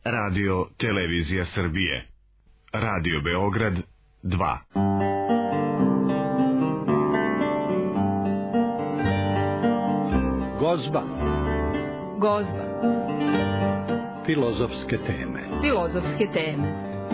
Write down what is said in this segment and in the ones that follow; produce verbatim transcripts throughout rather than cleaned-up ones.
Radio Televizija Srbije. Radio Beograd dva. Gozba. Gozba. Filozofske teme. Filozofske teme.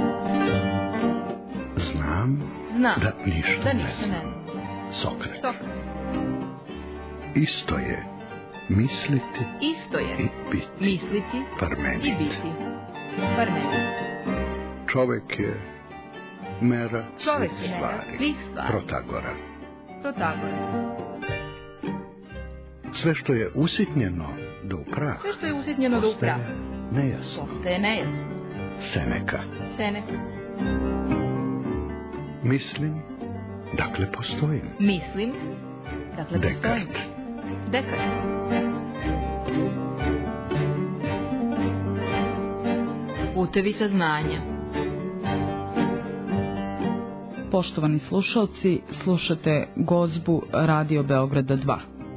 Znam, Znam da ništa, da ne ništa ne znam. Sokrat. Sokrat. Isto je misliti Isto je i biti. misliti Parmenid. i biti. Parmenid. Čovek je mera Čovek svih je mera stvari. svih stvari. Protagora. Protagora. Sve što je usitnjeno do prah Sve što je usitnjeno do postaje praha nejasno. postaje nejasno. Seneka. Seneka. Mislim, dakle postojim. Mislim, dakle postojim. Dekart. Dekart. Putevi saznanja. Poštovani slušalci, slušate Gozbu Radio Beograda dva.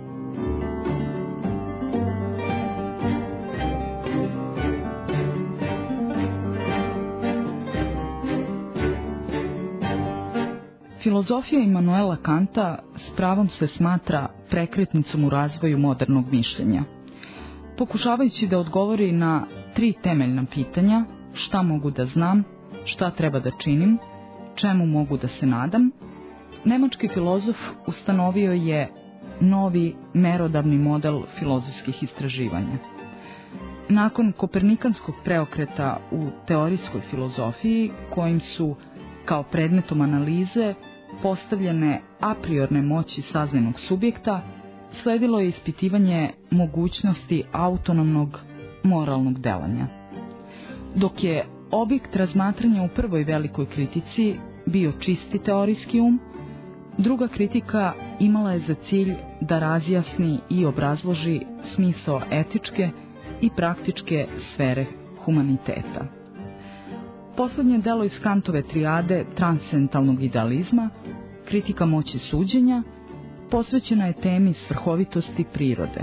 Filozofija Immanuela Kanta s pravom se smatra prekretnicom u razvoju modernog mišljenja. Pokušavajući da odgovori na tri temeljna pitanja: šta mogu da znam, šta treba da činim, čemu mogu da se nadam, nemački filozof ustanovio je novi merodavni model filozofskih istraživanja. Nakon kopernikanskog preokreta u teorijskoj filozofiji, kojim su kao predmetom analize postavljene a priorne moći saznajnog subjekta, sledilo je ispitivanje mogućnosti autonomnog moralnog delanja. Dok je objekt razmatranja u prvoj velikoj kritici bio čisti teorijski um, druga kritika imala je za cilj da razjasni i obrazloži smisao etičke i praktičke sfere humaniteta. Poslednje delo iz Kantove trijade transcendentalnog idealizma, kritika moći suđenja, posvećena je temi svrhovitosti prirode.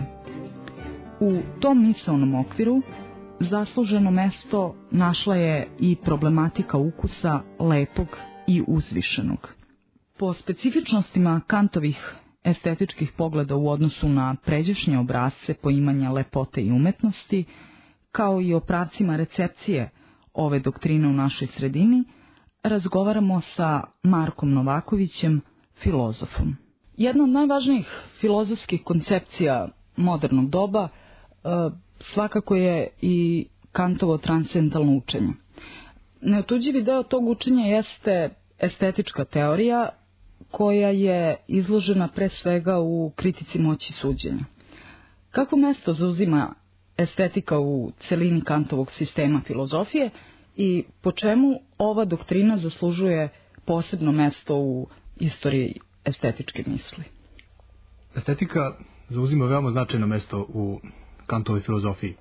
U tom misaonom okviru zasluženo mesto našla je i problematika ukusa lepog i uzvišenog. Po specifičnostima Kantovih estetičkih pogleda u odnosu na pređašnje obrasce poimanja lepote i umetnosti, kao i o pravcima recepcije ove doktrine u našoj sredini, razgovaramo sa Markom Novakovićem, filozofom. Jedna od najvažnijih filozofskih koncepcija modernog doba e, svakako je i Kantovo transcendentalno učenje. Neotuđivi deo tog učenja jeste estetička teorija koja je izložena pre svega u kritici moći suđenja. Kako mesto zauzima estetika u celini Kantovog sistema filozofije i po čemu ova doktrina zaslužuje posebno mesto u istoriji estetičke misli? Estetika zauzima veoma značajno mesto u Kantovoj filozofiji.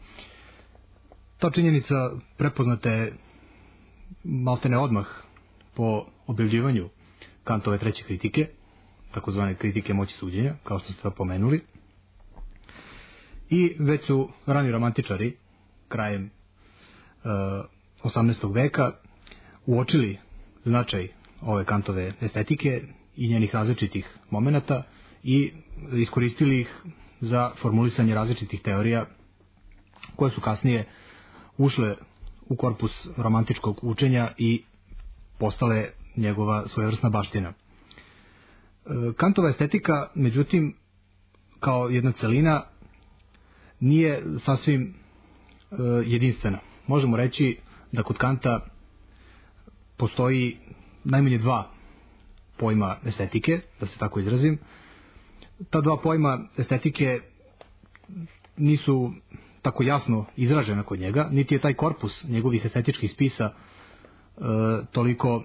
Ta činjenica prepoznata je maltene odmah po objavljivanju Kantove treće kritike, takozvane kritike moći suđenja, kao što ste pomenuli. I već su rani romantičari krajem uh, osamnaestog veka uočili značaj ove Kantove estetike i njenih različitih momenata i iskoristili ih za formulisanje različitih teorija koje su kasnije ušle u korpus romantičkog učenja i postale njegova svojevrsna baština. Kantova estetika, međutim, kao jedna celina, nije sasvim e, jedinstvena. Možemo reći da kod Kanta postoji najmanje dva pojma estetike, da se tako izrazim. Ta dva pojma estetike nisu tako jasno izražena kod njega, niti je taj korpus njegovih estetičkih spisa e, toliko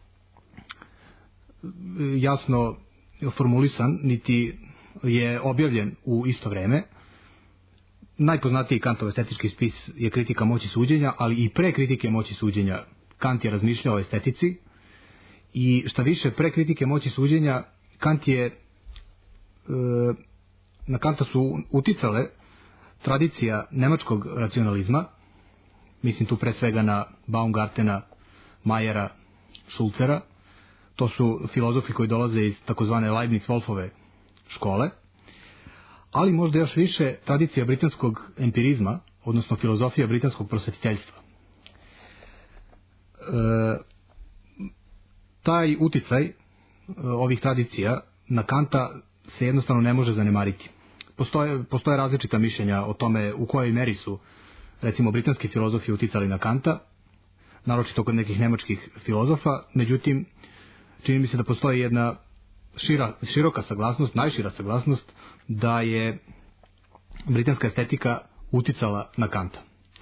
jasno formulisan, niti je objavljen u isto vreme. Najpoznatiji Kantov estetički spis je kritika moći suđenja, ali i pre kritike moći suđenja Kant je razmišljao o estetici i šta više, pre kritike moći suđenja Kant je, e, na Kanta su uticale tradicija nemačkog racionalizma, mislim tu pre svega na Baumgartena, Majera, Schulzera. To su filozofi koji dolaze iz takozvane Leibniz-Wolfove škole, ali možda još više tradicija britanskog empirizma, odnosno filozofija britanskog prosvetiteljstva. E, taj uticaj e, ovih tradicija na Kanta se jednostavno ne može zanemariti. Postoje, postoje različita mišljenja o tome u kojoj meri su, recimo, britanski filozofi uticali na Kanta, naročito kod nekih nemačkih filozofa, međutim, čini mi se da postoji jedna šira, široka saglasnost, najšira saglasnost, da je britanska estetika uticala na Kanta.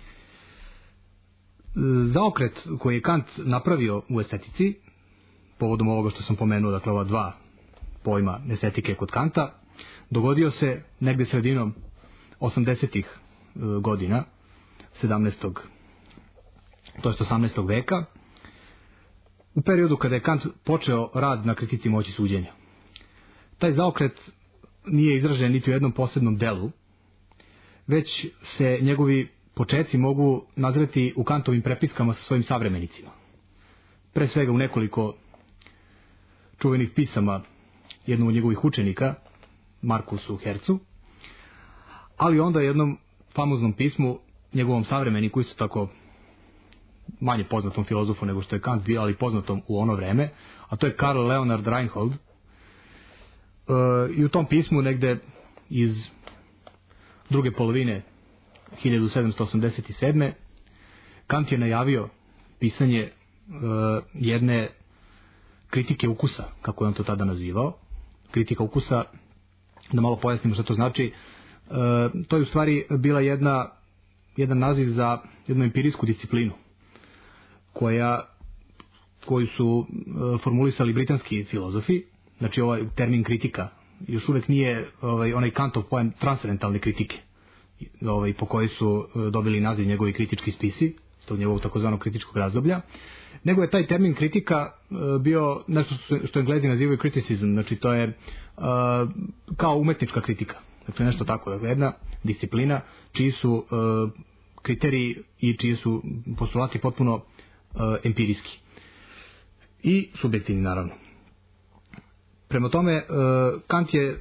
Zaokret koji je Kant napravio u estetici, povodom ovoga što sam pomenuo, dakle ova dva pojma estetike kod Kanta, dogodio se negde sredinom osamdesetih godina sedamnaestog to jest osamnaestog veka, u periodu kada je Kant počeo rad na kritici moći suđenja. Taj zaokret nije izražen niti u jednom posebnom delu, već se njegovi počeci mogu nazreti u Kantovim prepiskama sa svojim savremenicima. Pre svega u nekoliko čuvenih pisama jednom od njegovih učenika, Markusu Hercu, ali onda jednom famoznom pismu njegovom savremeniku, isto tako manje poznatom filozofu nego što je Kant bio, ali poznatom u ono vreme, a to je Karl Leonhard Reinhold. E, I u tom pismu negde iz druge polovine hiljadu sedamsto osamdeset sedme. Kant je najavio pisanje e, jedne kritike ukusa, kako je on to tada nazivao. Kritika ukusa, da malo pojasnimo što to znači, e, to je u stvari bila jedna, jedan naziv za jednu empirijsku disciplinu, koja, koju su e, formulisali britanski filozofi. Znači ovaj termin kritika još uvek nije ovaj, onaj Kantov pojam transcendentalne kritike, ovaj, po kojoj su e, dobili naziv njegovi kritički spisi, tog njegovog takozvanog kritičkog razdoblja, nego je taj termin kritika e, bio nešto što, što Englezi nazivaju criticism, znači to je e, kao umetnička kritika, dakle nešto tako, dakle jedna disciplina čiji su e, kriteriji i čiji su postulati potpuno e, empirijski i subjektivni, naravno. Prema tome, e, Kant je e,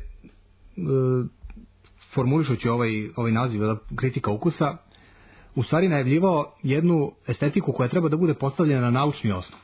formulišući ovaj, ovaj naziv kritika ukusa, u stvari najavljivao jednu estetiku koja treba da bude postavljena na naučni osnov.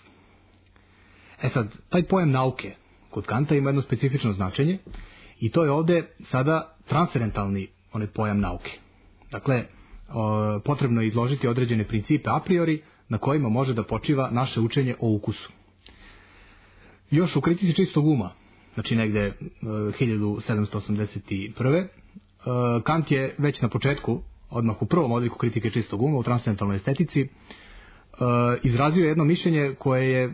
E sad, taj pojam nauke kod Kanta ima jedno specifično značenje i to je ovde sada transcendentalni onaj pojam nauke. Dakle, o, potrebno je izložiti određene principe a priori na kojima može da počiva naše učenje o ukusu. Još u kritici čistog uma, znači negde e, hiljadu sedamsto osamdeset prve. E, Kant je već na početku, odmah u prvom odliku kritike čistog uma u transcendentalnoj estetici, e, izrazio jedno mišljenje koje je e,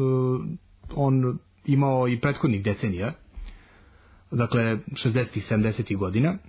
on imao i prethodnih decenija, dakle šezdesetih sedamdesetih godina, e,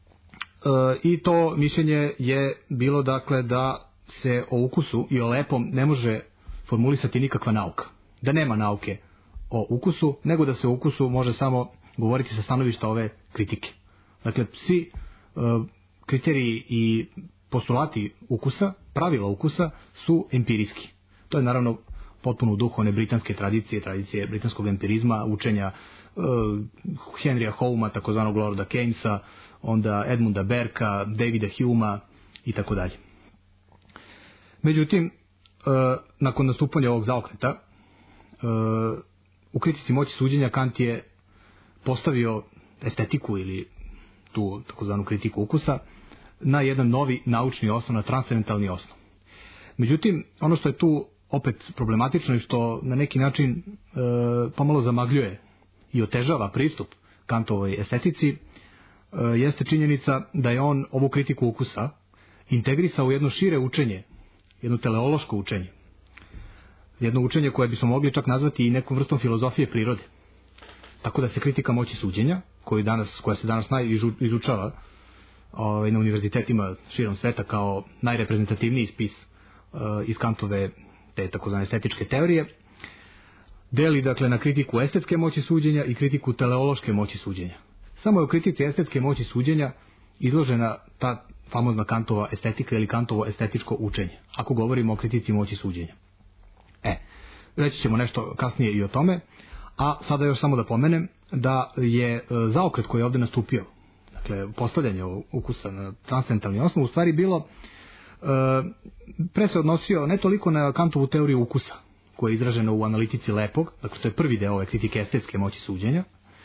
i to mišljenje je bilo dakle da se o ukusu i o lepom ne može formulisati nikakva nauka, da nema nauke o ukusu, nego da se o ukusu može samo govoriti sa stanovišta ove kritike. Dakle, svi e, kriteriji i postulati ukusa, pravila ukusa su empirijski. To je naravno potpuno u duhu one britanske tradicije, tradicije britanskog empirizma, učenja e, Henrya Howma, takozvanog Lorda Keynesa, onda Edmunda Berka, Davida Humea i tako dalje. Međutim, e, nakon nastupanja ovog zaokreta, e, u kritici moći suđenja Kant je postavio estetiku ili tu takozvanu kritiku ukusa na jedan novi naučni osnov, na transcendentalni osnov. Međutim, ono što je tu opet problematično i što na neki način e, pomalo zamagljuje i otežava pristup Kantovoj estetici, e, jeste činjenica da je on ovu kritiku ukusa integrisao u jedno šire učenje, jedno teleološko učenje. Jedno učenje koje bismo mogli čak nazvati i nekom vrstom filozofije prirode. Tako da se kritika moći suđenja, koju danas, koja se danas najizučava ovaj, na univerzitetima širom sveta kao najreprezentativniji spis uh, iz Kantove te takozvane estetičke teorije, deli dakle na kritiku estetske moći suđenja i kritiku teleološke moći suđenja. Samo je u kritici estetske moći suđenja izložena ta famozna Kantova estetika ili Kantovo estetičko učenje, ako govorimo o kritici moći suđenja. E, reći ćemo nešto kasnije i o tome, a sada još samo da pomenem da je zaokret koji je ovdje nastupio, dakle postavljanje ukusa na transcendentalni osnov, u stvari bilo, pre se odnosio ne toliko na Kantovu teoriju ukusa, koja je izražena u analitici lepog, dakle to je prvi deo ove kritike estetske moći suđenja,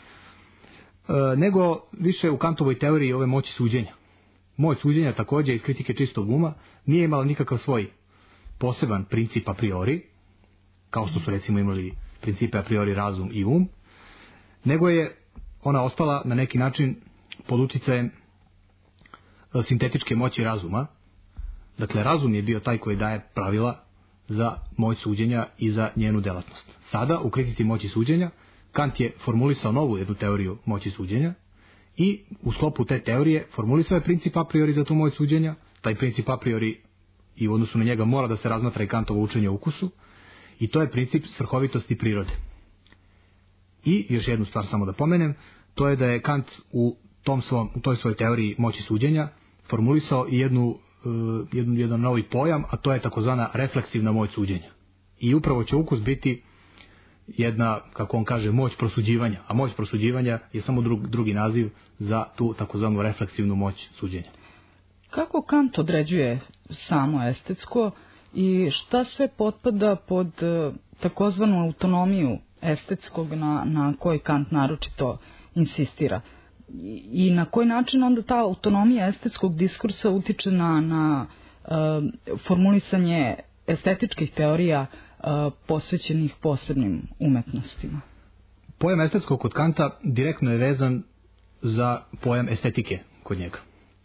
nego više u Kantovoj teoriji ove moći suđenja. Moć suđenja također iz kritike čistog uma nije imala nikakav svoj poseban princip a priori, kao što su recimo imali principe a priori razum i um, nego je ona ostala na neki način pod uticajem sintetičke moći razuma. Dakle, razum je bio taj koji daje pravila za moć suđenja i za njenu delatnost. Sada, u kritici moći suđenja, Kant je formulisao novu jednu teoriju moći suđenja i u sklopu te teorije formulisao je princip a priori za tu moć suđenja. Taj princip a priori i u odnosu na njega mora da se razmatra i Kantovo učenje o ukusu, i to je princip svrhovitosti prirode. I još jednu stvar samo da pomenem, to je da je Kant u, tom svom, u toj svojoj teoriji moći suđenja formulisao i jednu, uh, jednu, jedan novi pojam, a to je takozvana refleksivna moć suđenja. I upravo će ukus biti jedna, kako on kaže, moć prosuđivanja, a moć prosuđivanja je samo drug, drugi naziv za tu takozvanu refleksivnu moć suđenja. Kako Kant određuje samo estetsko i šta sve potpada pod takozvanu autonomiju estetskog na, na koji Kant naročito insistira? I, i na koji način onda ta autonomija estetskog diskursa utiče na, na uh, formulisanje estetičkih teorija uh, posvećenih posebnim umetnostima? Pojam estetskog kod Kanta direktno je vezan za pojam estetike kod njega.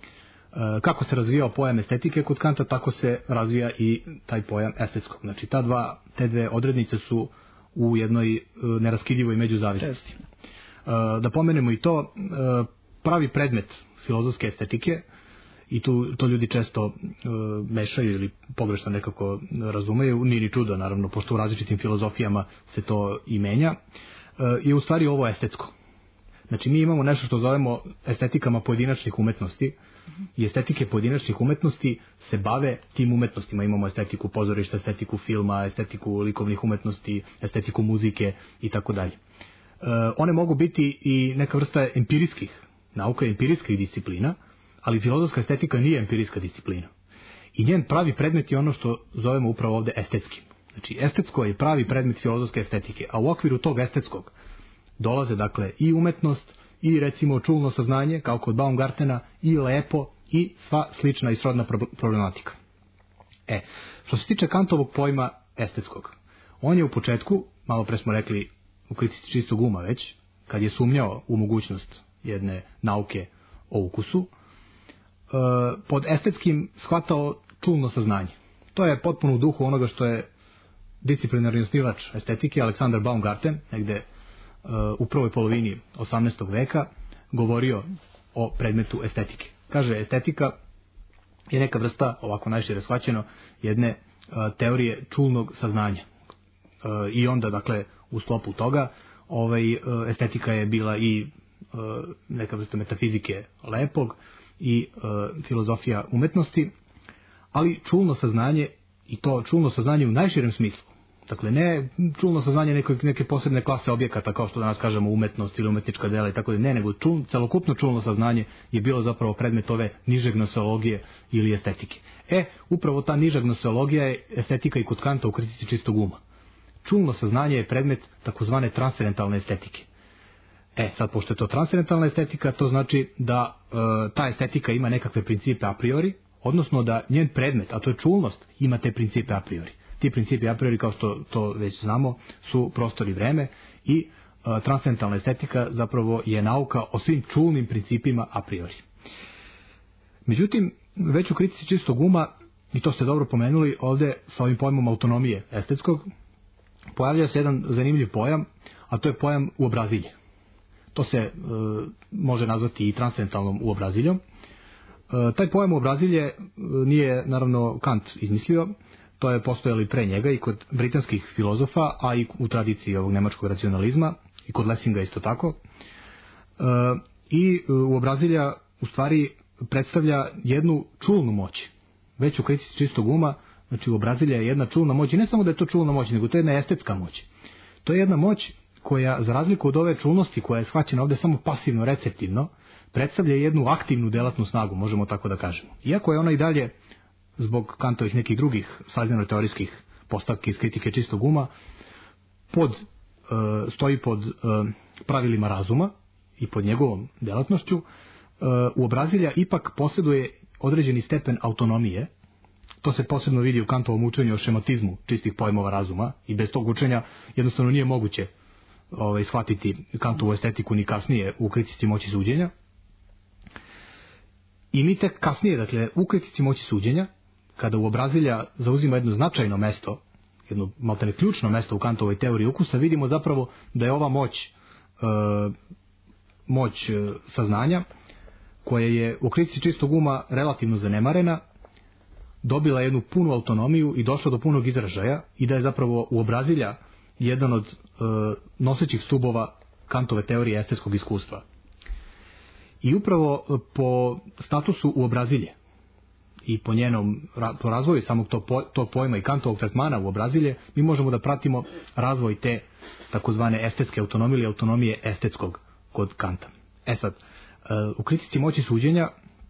Kako se razvijao pojam estetike kod Kanta, tako se razvija i taj pojam estetskog. Znači, ta dva, te dve odrednice su u jednoj neraskidljivoj međuzavisnosti. Da pomenemo i to, pravi predmet filozofske estetike, i tu to ljudi često mešaju ili pogrešno nekako razumeju, nije ni čudo naravno, pošto u različitim filozofijama se to i menja, je u stvari ovo estetsko. Znači, mi imamo nešto što zovemo estetikama pojedinačnih umetnosti, i estetike pojedinačnih umetnosti se bave tim umetnostima. Imamo estetiku pozorišta, estetiku filma, estetiku likovnih umetnosti, estetiku muzike i tako dalje. One mogu biti i neka vrsta empirijskih nauka, empirijskih disciplina, ali filozofska estetika nije empirijska disciplina. I njen pravi predmet je ono što zovemo upravo ovde estetskim. Znači, estetsko je pravi predmet filozofske estetike, a u okviru tog estetskog dolaze dakle i umetnost, i recimo čulno saznanje, kao kod Baumgartena, i lepo, i sva slična i srodna problematika. E, što se tiče Kantovog pojma estetskog, on je u početku, malo pre smo rekli u kritici čistog uma već, kad je sumnjao u mogućnost jedne nauke o ukusu, pod estetskim shvatao čulno saznanje. To je potpuno u duhu onoga što je disciplinarni osnivač estetike Aleksandar Baumgarten, negde u prvoj polovini osamnaestog veka, govorio o predmetu estetike. Kaže, estetika je neka vrsta, ovako najšire shvaćeno, jedne teorije čulnog saznanja. I onda, dakle, u sklopu toga, ovaj, estetika je bila i neka vrsta metafizike lepog i filozofija umetnosti, ali čulno saznanje, i to čulno saznanje u najširem smislu. Dakle, ne čulno saznanje neke, neke posebne klase objekata, kao što danas kažemo umetnost ili umetnička dela i tako da, ne, nego čul, celokupno čulno saznanje je bilo zapravo predmet ove niže gnoseologije ili estetike. E, upravo ta niža gnoseologija je estetika i kod Kanta u kritici čistog uma. Čulno saznanje je predmet takozvane transcendentalne estetike. E, sad, pošto je to transcendentalna estetika, to znači da e, ta estetika ima nekakve principe a priori, odnosno da njen predmet, a to je čulnost, ima te principe a priori. Ti principi a priori, kao što to već znamo, su prostor i vreme, i e, transcendentalna estetika zapravo je nauka o svim čulnim principima a priori. Međutim, već u kritici čistog uma, i to ste dobro pomenuli, ovde sa ovim pojmom autonomije estetskog, pojavlja se jedan zanimljiv pojam, a to je pojam uobrazilje. To se e, može nazvati i transcendentalnom uobraziljom. E, taj pojam uobrazilje e, nije, naravno, Kant izmislio, to je postojalo i pre njega i kod britanskih filozofa, a i u tradiciji ovog nemačkog racionalizma, i kod Lessinga isto tako. E, I uobrazilja, u stvari, predstavlja jednu čulnu moć. Već u kritici čistog uma, znači u Brazilija je jedna čulna moć, i ne samo da je to čulna moć, nego to je jedna estetska moć. To je jedna moć koja, za razliku od ove čulnosti koja je shvaćena ovde samo pasivno, receptivno, predstavlja jednu aktivnu delatnu snagu, možemo tako da kažemo. Iako je ona i dalje, zbog Kantovih nekih drugih saznano-teorijskih postavki iz kritike čistog uma, pod, e, stoji pod e, pravilima razuma i pod njegovom delatnošću, e, u Brazilija ipak posjeduje određeni stepen autonomije. To se posebno vidi u Kantovom učenju o šematizmu čistih pojmova razuma, i bez tog učenja jednostavno nije moguće ovaj, shvatiti Kantovu estetiku ni kasnije u kritici moći suđenja. I mi tek kasnije, dakle, u kritici moći suđenja, kada u Brazilija zauzima jedno značajno mesto, jedno maltene ključno mesto u Kantovoj teoriji ukusa, vidimo zapravo da je ova moć, e, moć e, saznanja, koja je u kritici čistog uma relativno zanemarena, dobila jednu punu autonomiju i došla do punog izražaja, i da je zapravo u Brazilija jedan od e, nosećih stubova Kantove teorije estetskog iskustva. I upravo po statusu u Brazilije i po njenom po razvoju samog tog, tog pojma i Kantovog tretmana u Brazilije, mi možemo da pratimo razvoj te takozvane estetske autonomije ili autonomije estetskog kod Kanta. E sad, u kritici moći suđenja,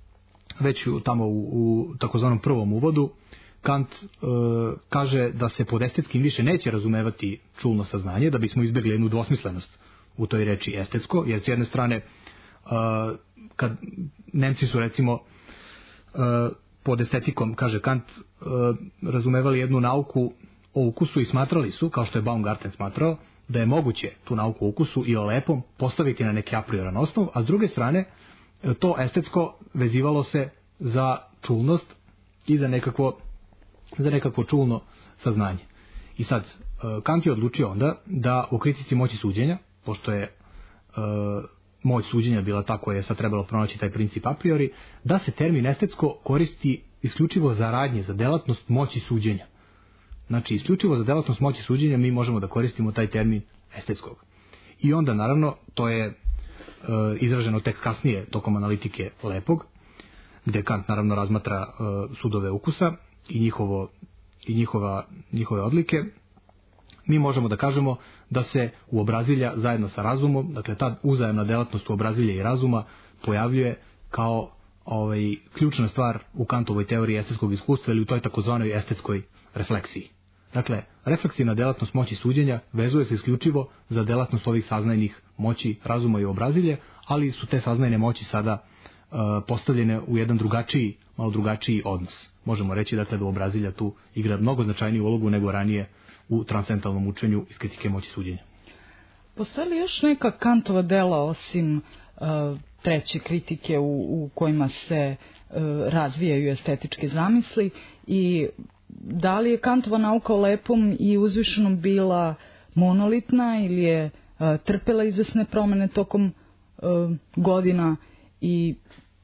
već tamo u, u takozvanom prvom uvodu, Kant e, kaže da se pod estetskim više neće razumevati čulno saznanje, da bismo izbjegli jednu dvosmislenost u toj reči estetsko, jer s jedne strane, Uh, kad Nemci su recimo uh, pod estetikom, kaže Kant, uh, razumevali jednu nauku o ukusu i smatrali su, kao što je Baumgarten smatrao, da je moguće tu nauku o ukusu i o lepom postaviti na neki a prioran osnov, a s druge strane to estetsko vezivalo se za čulnost i za nekakvo, za nekakvo čulno saznanje. I sad, uh, Kant je odlučio onda da u kritici moći suđenja, pošto je uh, moć suđenja bila ta koja je sad trebalo pronaći taj princip a priori, da se termin estetsko koristi isključivo za radnje, za delatnost moći suđenja. Znači, isključivo za delatnost moći suđenja mi možemo da koristimo taj termin estetskog. I onda, naravno, to je e, izraženo tek kasnije tokom analitike lepog, gde Kant naravno razmatra e, sudove ukusa i, njihovo, i njihova, njihove odlike. Mi možemo da kažemo da se u Brazilija zajedno sa razumom, dakle ta uzajemna delatnost u Brazilija i razuma pojavljuje kao ovaj, ključna stvar u Kantovoj teoriji estetskog iskustva ili u toj takozvanoj estetskoj refleksiji. Dakle, refleksivna delatnost moći suđenja vezuje se isključivo za delatnost ovih saznajnih moći razuma i Brazilije, ali su te saznajne moći sada uh, postavljene u jedan drugačiji, malo drugačiji odnos. Možemo reći dakle, da u Brazilija tu igra mnogo značajniju ulogu nego ranije u transcendentalnom učenju iz kritike moći suđenja. Postoje li još neka Kantova dela osim uh, treće kritike u, u kojima se uh, razvijaju estetičke zamisli, i da li je Kantova nauka o lepom i uzvišenom bila monolitna ili je uh, trpela izvesne promene tokom uh, godina, i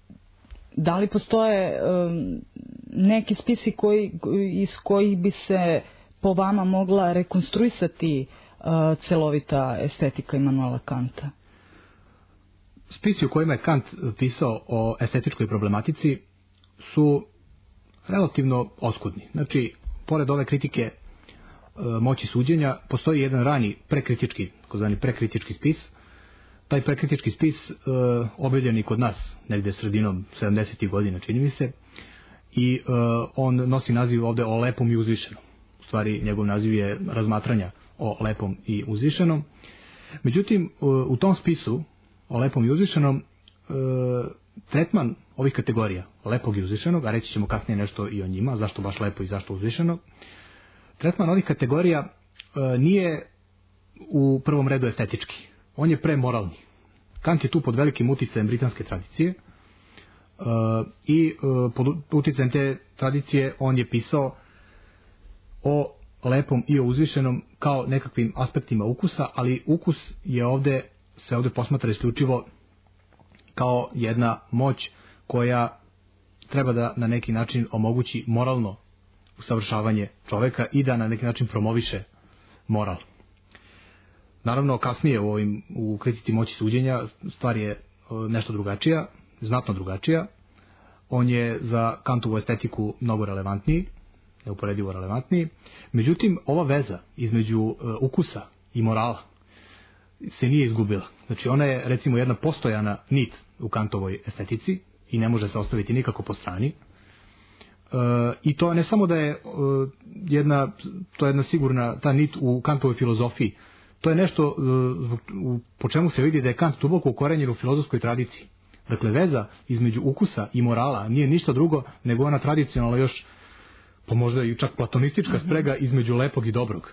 da li postoje uh, neki spisi koji, iz kojih bi se po vama mogla rekonstruisati uh, celovita estetika Immanuela Kanta? Spisi u kojima je Kant pisao o estetičkoj problematici su relativno oskudni. Znači, pored ove kritike uh, moći suđenja, postoji jedan rani prekritički, takozvani prekritički spis. Taj prekritički spis uh, objavljen i kod nas, negde sredinom sedamdesetih godina, čini mi se, i uh, on nosi naziv ovde o lepom i uzvišenom. U stvari, njegov naziv je razmatranja o lepom i uzvišenom. Međutim, uh, u tom spisu o lepom i uzvišenom uh, tretman ovih kategorija, lepog i uzvišenog, a reći ćemo kasnije nešto i o njima, zašto baš lepo i zašto uzvišeno, tretman ovih kategorija uh, nije u prvom redu estetički. On je premoralni. Kant je tu pod velikim uticajem britanske tradicije uh, i uh, pod uticajem te tradicije on je pisao o lepom i o uzvišenom kao nekakvim aspektima ukusa, ali ukus je ovde, se ovde posmatra isključivo kao jedna moć koja treba da na neki način omogući moralno usavršavanje čoveka i da na neki način promoviše moral. Naravno, kasnije u, ovim, u kritici moći suđenja stvar je nešto drugačija, znatno drugačija. on je za Kantovu estetiku mnogo relevantniji, neuporedivo relevantniji. Međutim, ova veza između uh, ukusa i morala se nije izgubila. Znači, ona je, recimo, jedna postojana nit u Kantovoj estetici i ne može se ostaviti nikako po strani. Uh, I to ne samo da je uh, jedna, to je jedna sigurna ta nit u Kantovoj filozofiji, to je nešto uh, po čemu se vidi da je Kant duboko ukorenjen u filozofskoj tradiciji. Dakle, veza između ukusa i morala nije ništa drugo nego ona tradicionalna još, pa možda i čak platonistička sprega između lepog i dobrog.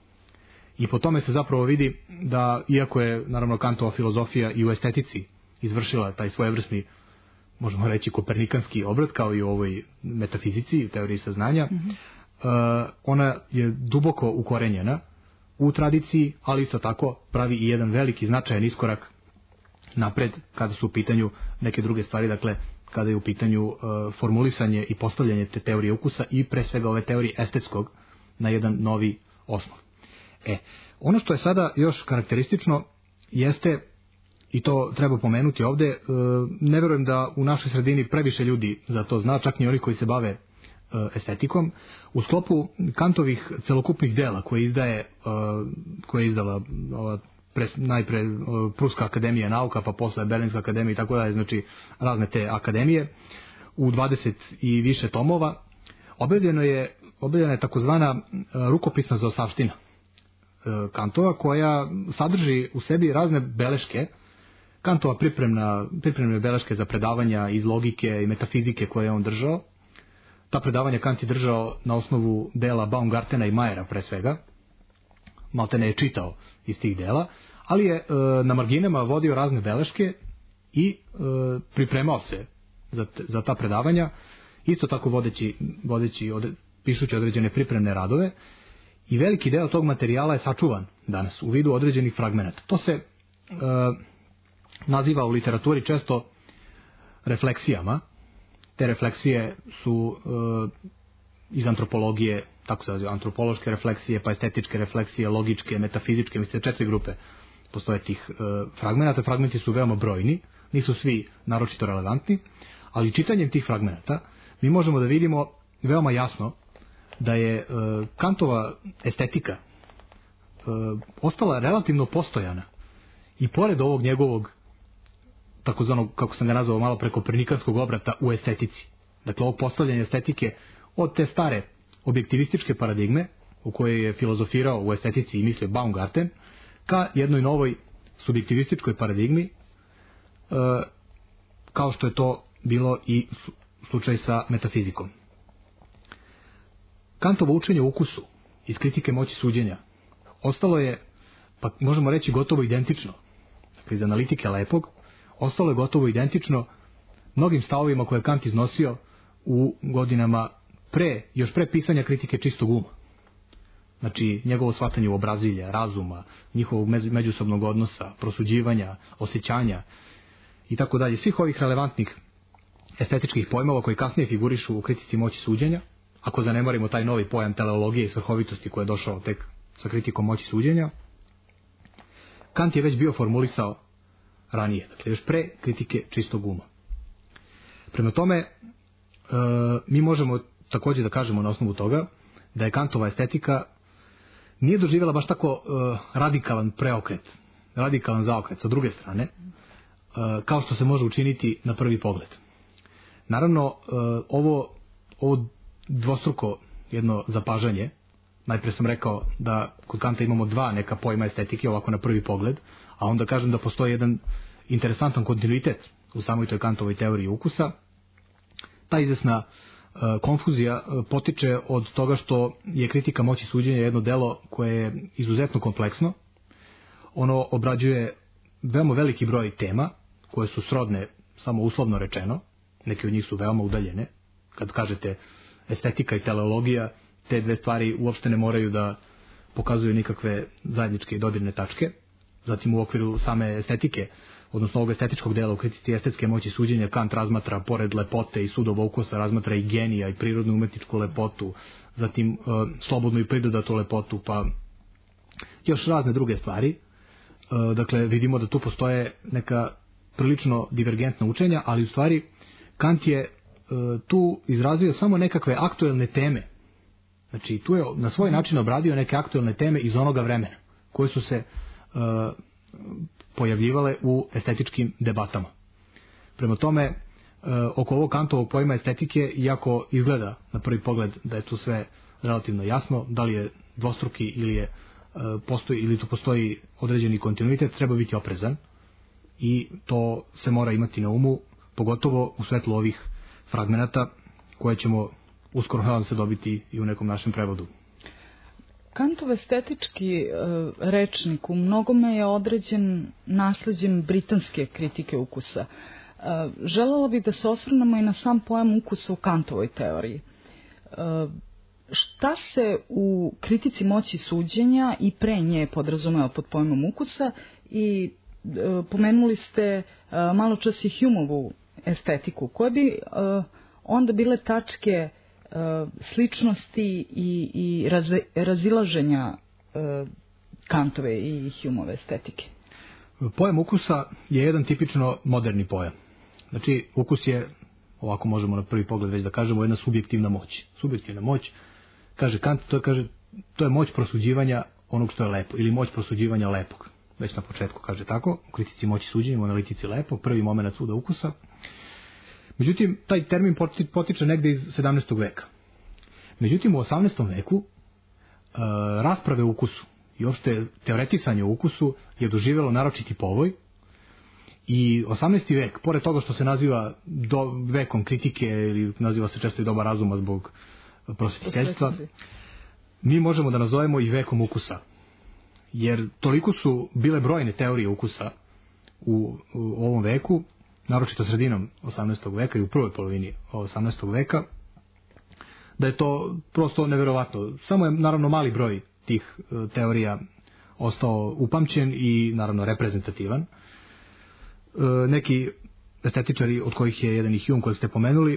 I po tome se zapravo vidi da, iako je naravno Kantova filozofija i u estetici izvršila taj svojevrsni, možemo reći, kopernikanski obrat, kao i u ovoj metafizici, teoriji saznanja, mm-hmm. uh, ona je duboko ukorenjena u tradiciji, ali isto tako pravi i jedan veliki značajan iskorak napred kada su u pitanju neke druge stvari, dakle kada je u pitanju uh, formulisanje i postavljanje te teorije ukusa i pre svega ove teorije estetskog na jedan novi osnov. E, ono što je sada još karakteristično jeste, i to treba pomenuti ovde, uh, ne verujem da u našoj sredini previše ljudi za to zna, čak ni oni koji se bave uh, estetikom. U sklopu Kantovih celokupnih dela koje izdaje, uh, koje je izdala ova Pre, najpre uh, Pruska akademija nauka, pa posle Berlinska akademija i tako dalje, znači razne te akademije, u dvadeset i više tomova, objavljeno je, objavljena je takozvana uh, rukopisna zaostavština uh, Kantova, koja sadrži u sebi razne beleške, Kantova pripremna, pripremne beleške za predavanja iz logike i metafizike koje je on držao. Ta predavanja Kant je držao na osnovu dela Baumgartena i Mayera pre svega, maltene je čitao iz tih dela, ali je e, na marginama vodio razne beleške i e, pripremao se za, za ta predavanja, isto tako vodeći, vodeći od, pišući određene pripremne radove, i veliki deo tog materijala je sačuvan danas u vidu određenih fragmenata. To se e, naziva u literaturi često refleksijama. Te refleksije su e, iz antropologije, tako se naziva, antropološke refleksije, pa estetičke refleksije, logičke, metafizičke, mislite, četiri grupe postoje tih e, fragmenata. Fragmenti su veoma brojni, nisu svi naročito relevantni, ali čitanjem tih fragmenata mi možemo da vidimo veoma jasno da je e, Kantova estetika e, ostala relativno postojana i pored ovog njegovog, takozvanog, kako sam ga nazvao malo pre, kopernikanskog obrata u estetici. Dakle, ovo postavljanje estetike od te stare objektivističke paradigme u kojoj je filozofirao u estetici i mislio Baumgarten, ka jednoj novoj subjektivističkoj paradigmi, e, kao što je to bilo i slučaj sa metafizikom. Kantovo učenje o ukusu iz kritike moći suđenja ostalo je, pa možemo reći, gotovo identično. Dakle, iz analitike lepog ostalo je gotovo identično mnogim stavovima koje je Kant iznosio u godinama pre, još pre pisanja kritike čistog uma. Znači, njegovo shvatanje uobrazilja, razuma, njihovog međusobnog odnosa, prosuđivanja, osjećanja i tako dalje. Svih ovih relevantnih estetičkih pojmova koji kasnije figurišu u kritici moći suđenja, ako zanemarimo taj novi pojam teleologije i svrhovitosti koji je došao tek sa kritikom moći suđenja, Kant je već bio formulisao ranije, dakle još pre kritike čistog uma. Prema tome, e, mi možemo također da kažemo na osnovu toga da je Kantova estetika nije doživjela baš tako e, radikalan preokret, radikalan zaokret sa druge strane, e, kao što se može učiniti na prvi pogled. Naravno, e, ovo, ovo dvostruko jedno zapažanje, najprije sam rekao da kod Kanta imamo dva neka pojma estetike ovako na prvi pogled, a onda kažem da postoji jedan interesantan kontinuitet u samoj toj Kantovoj teoriji ukusa. Ta izvesna e, konfuzija e, potiče od toga što je kritika moći suđenja jedno delo koje je izuzetno kompleksno. Ono obrađuje veoma veliki broj tema koje su srodne, samo uslovno rečeno, neke od njih su veoma udaljene. Kad kažete estetika i teleologija, te dve stvari uopšte ne moraju da pokazuju nikakve zajedničke i dodirne tačke. Zatim u okviru same estetike, odnosno ovog estetičkog dela u kritici estetske moći suđenja, Kant razmatra pored lepote i sudova ukusa, razmatra i genija i prirodnu umetničku lepotu, zatim e, slobodnu i pridodatu lepotu, pa još razne druge stvari. E, dakle, vidimo da tu postoje neka prilično divergentna učenja, ali u stvari Kant je e, tu izrazio samo nekakve aktuelne teme. Znači, tu je na svoj način obradio neke aktuelne teme iz onoga vremena, koje su se uh, pojavljivale u estetičkim debatama. Prema tome, uh, oko ovog Kantovog pojma estetike, iako izgleda na prvi pogled da je tu sve relativno jasno, da li je dvostruki ili je uh, postoji, ili tu postoji određeni kontinuitet, treba biti oprezan i to se mora imati na umu, pogotovo u svetlu ovih fragmenata koje ćemo uskoro nadam se dobiti i u nekom našem prevodu. Kantov estetički e, rečnik u mnogome je određen nasleđem britanske kritike ukusa. E, želela bih da se osvrnemo i na sam pojam ukusa u Kantovoj teoriji. E, šta se u kritici moći suđenja i pre nje podrazumeva pod pojmom ukusa i e, pomenuli ste e, malo čas i Humeovu estetiku, koje bi e, onda bile tačke sličnosti i, i raz, razilaženja e, Kantove i Humeove estetike. Pojam ukusa je jedan tipično moderni pojam. Znači, ukus je, ovako možemo na prvi pogled već da kažemo, jedna subjektivna moć. Subjektivna moć, kaže Kant, to je, kaže, to je moć prosuđivanja onog što je lepo, ili moć prosuđivanja lepog. Već na početku kaže tako, u kritici moći suđenja, u analitici lepo, prvi moment suda ukusa. Međutim, taj termin potiče negde iz sedamnaestog veka. Međutim, u osamnaestom veku e, rasprave o ukusu i uopšte teoretisanje o ukusu je doživjelo naročiti povoj i osamnaesti vek, pored toga što se naziva do, vekom kritike ili naziva se često i doba razuma zbog prosvetiteljstva, mi možemo da nazovemo i vekom ukusa. Jer toliko su bile brojne teorije ukusa u, u ovom veku, naročito sredinom osamnaestog veka i u prvoj polovini osamnaestog veka, da je to prosto neverovatno. Samo je naravno mali broj tih teorija ostao upamćen i naravno reprezentativan. Neki estetičari, od kojih je jedan i Hume kojeg ste pomenuli,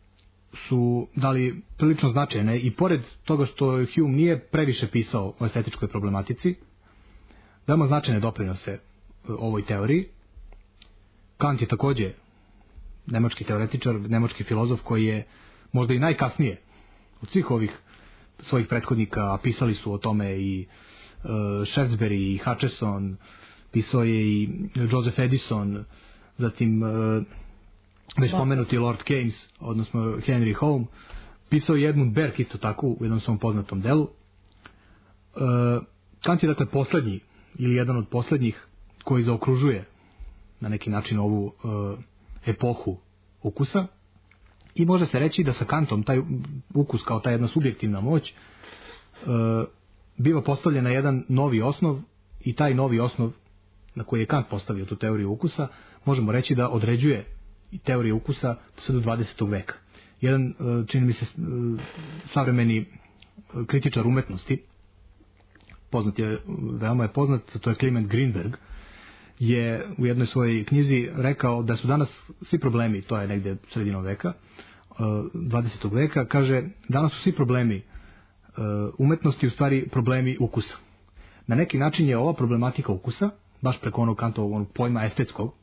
su dali prilično značajne i pored toga što Hume nije previše pisao o estetičkoj problematici, veoma značajne doprinose ovoj teoriji. Kant je takođe nemački teoretičar, nemački filozof koji je možda i najkasnije od svih ovih svojih prethodnika, a pisali su o tome i uh, Shaftesbury i Hutcheson, pisao je i Joseph Edison, zatim uh, već pomenuti Lord Keynes, odnosno Henry Home, pisao je Edmund Burke isto tako u jednom svom poznatom delu. Uh, Kant je dakle poslednji ili jedan od poslednjih koji zaokružuje na neki način ovu uh, epohu ukusa i može se reći da sa Kantom taj ukus kao ta jedna subjektivna moć uh, biva postavljen na jedan novi osnov i taj novi osnov na koji je Kant postavio tu teoriju ukusa možemo reći da određuje i teoriju ukusa sve do dvadesetog veka. Jedan, uh, čini mi se, uh, savremeni uh, kritičar umetnosti, poznat je, veoma je poznat, to je Clement Greenberg, je u jednoj svojoj knjizi rekao da su danas svi problemi, to je negde sredinom veka, dvadesetog veka, kaže, danas su svi problemi umetnosti u stvari problemi ukusa. Na neki način je ova problematika ukusa, baš preko onog Kantovog onog pojma estetskog,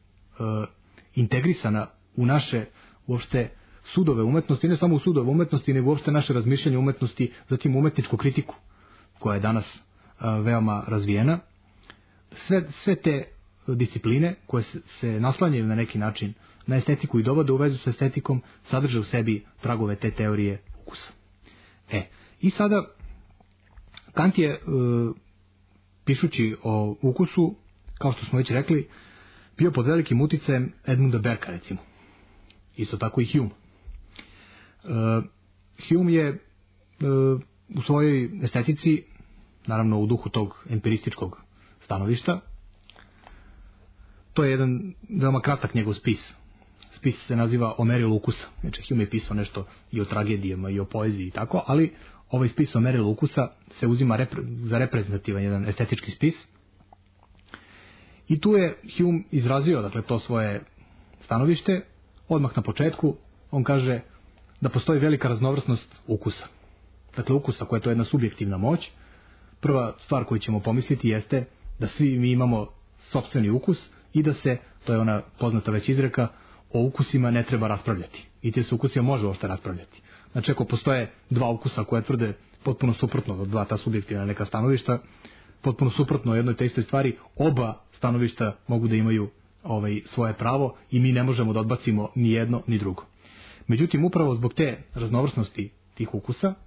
integrisana u naše uopšte sudove umetnosti, ne samo u sudove umetnosti, nego uopšte naše razmišljanje umetnosti, zatim umetničku kritiku, koja je danas veoma razvijena. Sve, sve te discipline koje se, se naslanjaju na neki način na estetiku i dovode u vezu sa estetikom, sadrže u sebi tragove te teorije ukusa. E, i sada Kant je, e, pišući o ukusu, kao što smo već rekli, bio pod velikim uticajem Edmunda Burkea, recimo. Isto tako i Hume. E, Hume je e, u svojoj estetici, naravno u duhu tog empirističkog stanovišta, to je jedan veoma kratak njegov spis. Spis se naziva O merilu ukusa. Znači, Hume je pisao nešto i o tragedijama i o poeziji i tako, ali ovaj spis O merilu ukusa se uzima repre, za reprezentativan jedan estetički spis. I tu je Hume izrazio, dakle, to svoje stanovište. Odmah na početku on kaže da postoji velika raznovrsnost ukusa. Dakle, ukusa koja je to jedna subjektivna moć. Prva stvar koju ćemo pomisliti jeste da svi mi imamo sopstveni ukus i da se, to je ona poznata već izreka, o ukusima ne treba raspravljati. I te se ukusima može uopšte raspravljati. Znači, ako postoje dva ukusa koje tvrde potpuno suprotno od dva ta subjektivna neka stanovišta, potpuno suprotno jednoj te istoj stvari, oba stanovišta mogu da imaju ovaj, svoje pravo i mi ne možemo da odbacimo ni jedno ni drugo. Međutim, upravo zbog te raznovrsnosti tih ukusa, e,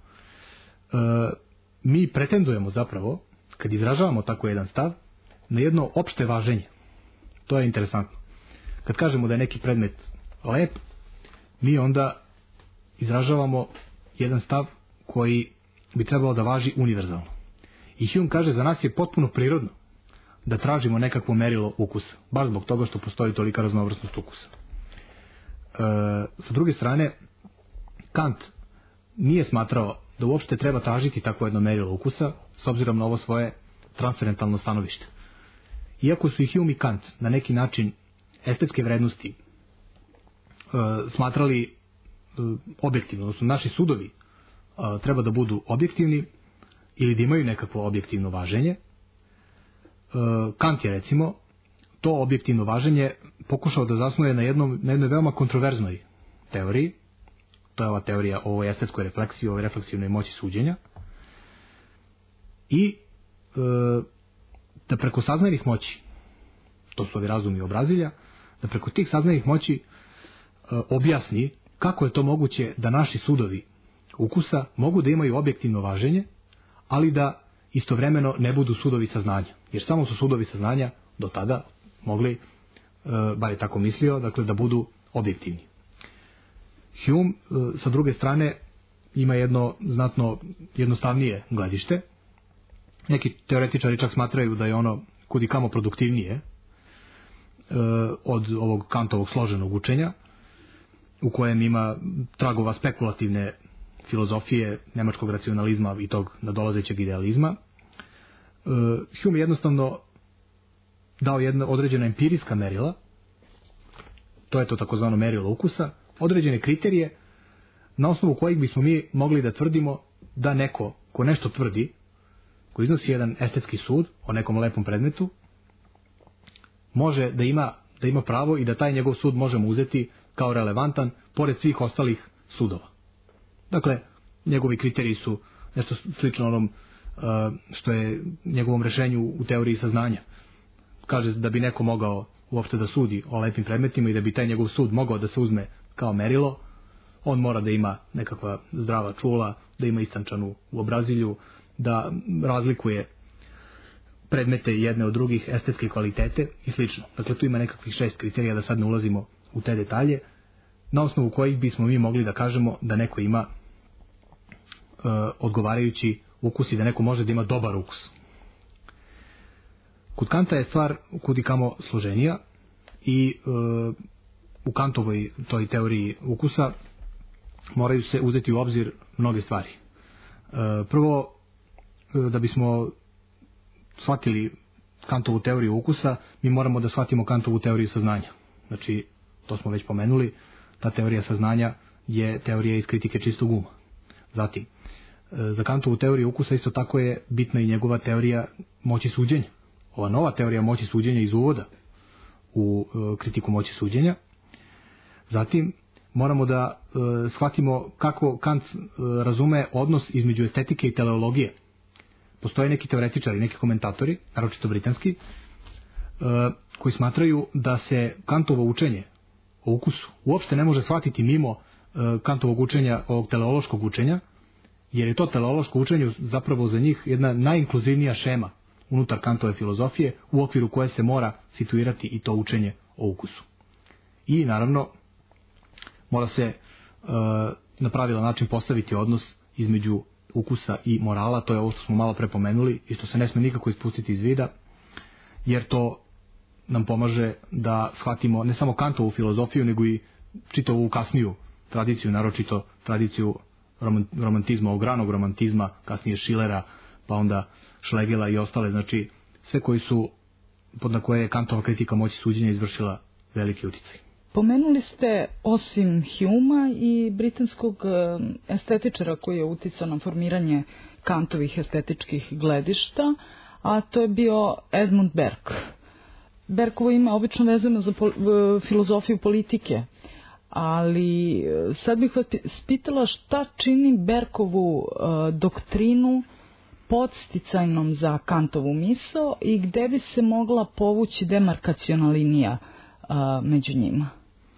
mi pretendujemo zapravo, kad izražavamo tako jedan stav, na jedno opšte važenje. To je interesantno. Kad kažemo da je neki predmet lep, mi onda izražavamo jedan stav koji bi trebalo da važi univerzalno. I Hume kaže, za nas je potpuno prirodno da tražimo nekakvo merilo ukusa, baš zbog toga što postoji tolika raznovrsnost ukusa. E, sa druge strane, Kant nije smatrao da uopšte treba tražiti takvo jedno merilo ukusa, s obzirom na ovo svoje transcendentalno stanovište. Iako su i Hume i Kant na neki način estetske vrednosti e, smatrali e, objektivno, odnosno naši sudovi e, treba da budu objektivni ili da imaju nekakvo objektivno važenje, e, Kant je recimo to objektivno važenje pokušao da zasnuje na, jednom, na jednoj veoma kontroverznoj teoriji. To je ova teorija o ovoj estetskoj refleksiji, o ovoj refleksivnoj moći suđenja. I e, da preko saznajnih moći, to su ovi razumi obrazilja, da preko tih saznajnih moći e, objasni kako je to moguće da naši sudovi ukusa mogu da imaju objektivno važenje, ali da istovremeno ne budu sudovi saznanja. Jer samo su sudovi saznanja do tada mogli, e, bar je tako mislio, dakle da budu objektivni. Hume, e, sa druge strane, ima jedno znatno jednostavnije gledište. Neki teoretičari čak smatraju da je ono kudikamo produktivnije e, od ovog Kantovog složenog učenja, u kojem ima tragova spekulativne filozofije, nemačkog racionalizma i tog nadolazećeg idealizma. E, Hume jednostavno dao jedna određena empirijska merila, to je to takozvano merilo ukusa, određene kriterije na osnovu kojih bismo mi mogli da tvrdimo da neko ko nešto tvrdi, ko iznosi jedan estetski sud o nekom lepom predmetu, može da ima, da ima pravo i da taj njegov sud možemo uzeti kao relevantan pored svih ostalih sudova. Dakle, njegovi kriteriji su nešto slično onom uh, što je njegovom rešenju u teoriji saznanja. Kaže da bi neko mogao uopšte da sudi o lepim predmetima i da bi taj njegov sud mogao da se uzme kao merilo, on mora da ima nekakva zdrava čula, da ima istančanu u obrazilju, da razlikuje predmete jedne od drugih, estetske kvalitete i slično. Dakle, tu ima nekakvih šest kriterija, da sad ne ulazimo u te detalje, na osnovu kojih bismo mi mogli da kažemo da neko ima e, odgovarajući ukus i da neko može da ima dobar ukus. Kod Kanta je stvar kudikamo složenija i e, u Kantovoj toj teoriji ukusa moraju se uzeti u obzir mnoge stvari. E, prvo, da bismo shvatili Kantovu teoriju ukusa, mi moramo da shvatimo Kantovu teoriju saznanja. Znači, to smo već pomenuli, ta teorija saznanja je teorija iz kritike čistog uma. Zatim, za Kantovu teoriju ukusa isto tako je bitna i njegova teorija moći suđenja. Ova nova teorija moći suđenja iz uvoda u kritiku moći suđenja. Zatim, moramo da e, shvatimo kako Kant e, razume odnos između estetike i teleologije. Postoje neki teoretičari, neki komentatori, naročito britanski, e, koji smatraju da se Kantovo učenje o ukusu uopšte ne može shvatiti mimo e, Kantovog učenja, ovog teleološkog učenja, jer je to teleološko učenje zapravo za njih jedna najinkluzivnija šema unutar Kantove filozofije, u okviru koje se mora situirati i to učenje o ukusu. I naravno, mora se e, na pravilan način postaviti odnos između ukusa i morala, to je ovo što smo malo prepomenuli i što se ne sme nikako ispustiti iz vida, jer to nam pomaže da shvatimo ne samo Kantovu filozofiju, nego i čitavu kasniju tradiciju, naročito tradiciju romantizma, ogranog romantizma, kasnije Schillera, pa onda Schlegela i ostale, znači sve koji su, pod na koje je Kantova kritika moći suđenja izvršila veliki uticaj. Pomenuli ste osim Humea i britanskog estetičara koji je uticao na formiranje Kantovih estetičkih gledišta, a to je bio Edmund Burke. Berkovo ime obično vezano za pol, filozofiju politike, ali sad bih vas pitala šta čini Berkovu uh, doktrinu podsticajnom za Kantovu misao i gde bi se mogla povući demarkaciona linija uh, među njima?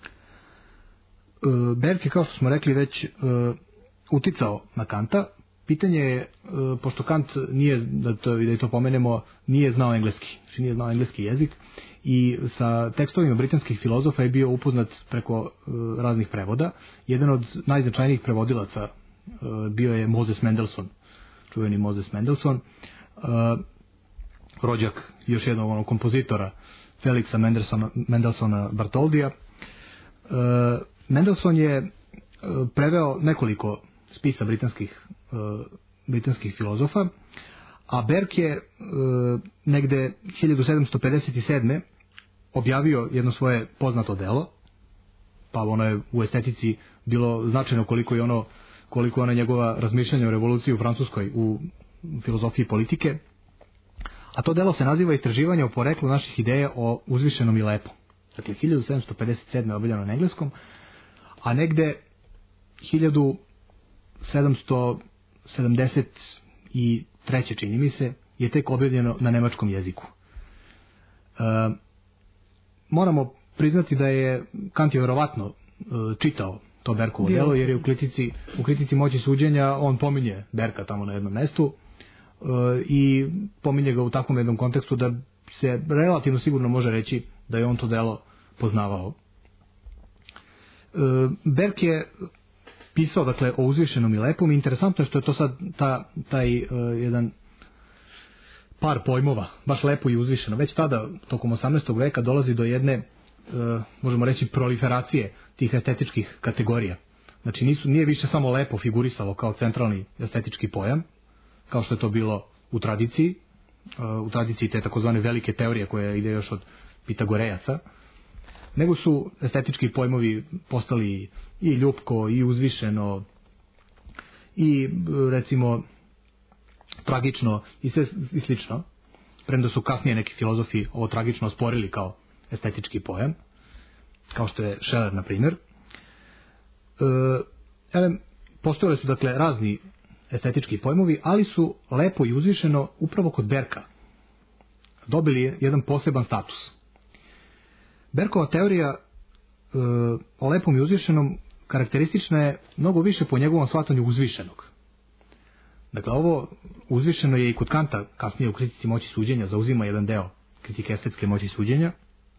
Berk je, kao što smo rekli, već uh, uticao na Kanta. Pitanje je, uh, pošto Kant nije, da, to, da je to pomenemo, nije znao engleski, znači nije znao engleski jezik i sa tekstovima britanskih filozofa je bio upoznat preko uh, raznih prevoda. Jedan od najznačajnijih prevodilaca uh, bio je Moses Mendelssohn, čuveni Moses Mendelssohn, uh, rođak još jednog onog kompozitora Felixa Mendelssohna, Mendelssohna Bartoldija. Uh, Mendelssohn je uh, preveo nekoliko spisa britanskih, uh, britanskih filozofa, a Berk je uh, negde hiljadu sedamsto pedeset sedme objavio jedno svoje poznato delo, pa ono je u estetici bilo značajno koliko je ono koliko je ona njegova razmišljanja o revoluciji u Francuskoj u filozofiji politike, a to delo se naziva Istraživanje o poreklu naših ideja o uzvišenom i lepom. Dakle, hiljadu sedamsto pedeset sedme objavljeno na engleskom, a negde hiljadu sedamsto sedamdeset treće čini mi se, je tek objavljeno na nemačkom jeziku. E, moramo priznati da je Kant je verovatno e, čitao to Berkovo delo, jer je u kritici, u kritici moći suđenja on pominje Berka tamo na jednom mestu e, i pominje ga u takvom jednom kontekstu da se relativno sigurno može reći da je on to delo poznavao. E, Berk je pisao, dakle, o uzvišenom i lepom. Interesantno je što je to sad ta, taj uh, jedan par pojmova, baš lepo i uzvišeno. Već tada, tokom osamnaestog veka, dolazi do jedne, uh, možemo reći, proliferacije tih estetičkih kategorija. Znači, nisu, nije više samo lepo figurisalo kao centralni estetički pojam, kao što je to bilo u tradiciji, uh, u tradiciji te takozvane velike teorije koja ide još od Pitagorejaca, nego su estetički pojmovi postali i ljupko, i uzvišeno, i recimo tragično, i sve i slično. Premda su kasnije neki filozofi ovo tragično osporili kao estetički pojam, kao što je Scheler, na primjer. E, postojali su, dakle, razni estetički pojmovi, ali su lepo i uzvišeno upravo kod Berka dobili jedan poseban status. Berkova teorija e, o lepom i uzvišenom karakteristična je mnogo više po njegovom shvatanju uzvišenog. Dakle, ovo uzvišeno je i kod Kanta, kasnije u kritici moći suđenja, zauzima jedan deo kritike estetske moći suđenja.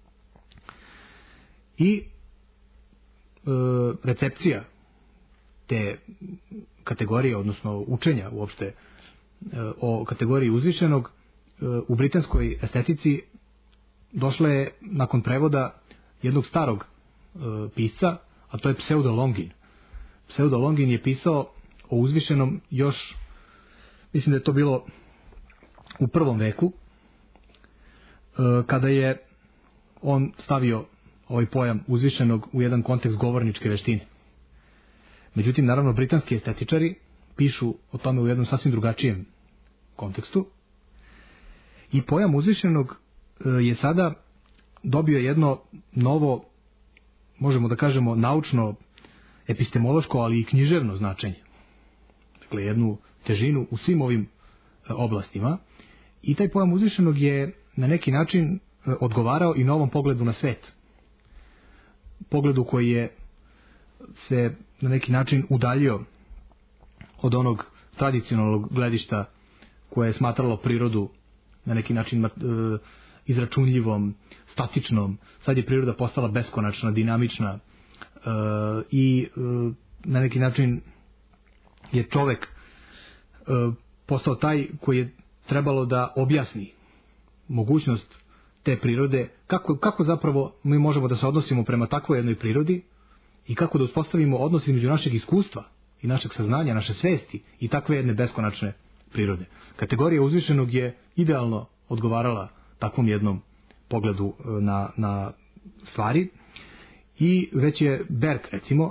I e, recepcija te kategorije, odnosno učenja uopšte e, o kategoriji uzvišenog e, u britanskoj estetici došla je nakon prevoda jednog starog e, pisca, a to je Pseudo Longin. Pseudo Longin je pisao o uzvišenom još, mislim da je to bilo u prvom veku, e, kada je on stavio ovaj pojam uzvišenog u jedan kontekst govorničke veštine. Međutim, naravno, britanski estetičari pišu o tome u jednom sasvim drugačijem kontekstu i pojam uzvišenog je sada dobio jedno novo, možemo da kažemo, naučno, epistemološko, ali i književno značenje. Dakle, jednu težinu u svim ovim oblastima. I taj pojam uzvišenog je na neki način odgovarao i novom pogledu na svet. Pogledu koji je se na neki način udaljio od onog tradicionalnog gledišta koje je smatralo prirodu na neki način e, izračunljivom, statičnom. Sad je priroda postala beskonačna, dinamična e, i e, na neki način je čovek e, postao taj koji je trebalo da objasni mogućnost te prirode, kako, kako zapravo mi možemo da se odnosimo prema takvoj jednoj prirodi i kako da uspostavimo odnos između našeg iskustva i našeg saznanja, naše svesti i takve jedne beskonačne prirode. Kategorija uzvišenog je idealno odgovarala takvom jednom pogledu na, na stvari i već je Berk, recimo,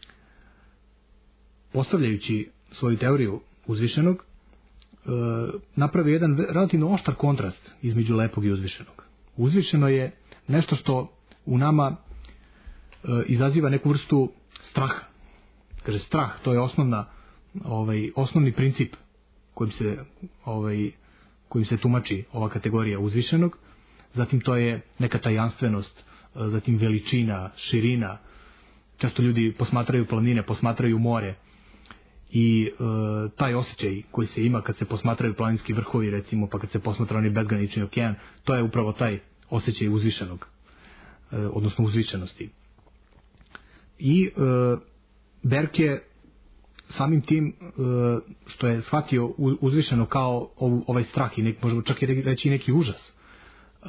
postavljajući svoju teoriju uzvišenog, napravio jedan relativno oštar kontrast između lepog i uzvišenog. Uzvišeno je nešto što u nama e, izaziva neku vrstu straha. Kaže, strah, to je osnovna, ovaj, osnovni princip kojim se, ovaj, kojim se tumači ova kategorija uzvišenog. Zatim to je neka tajanstvenost, zatim veličina, širina. Često ljudi posmatraju planine, posmatraju more i e, taj osjećaj koji se ima kad se posmatraju planinski vrhovi, recimo, pa kad se posmatra onaj bezgranični okean, to je upravo taj osjećaj uzvišenog, e, odnosno uzvišenosti. I e, Berke samim tim e, što je shvatio uzvišeno kao ov, ovaj strah i nek, možemo čak i reći neki užas, e,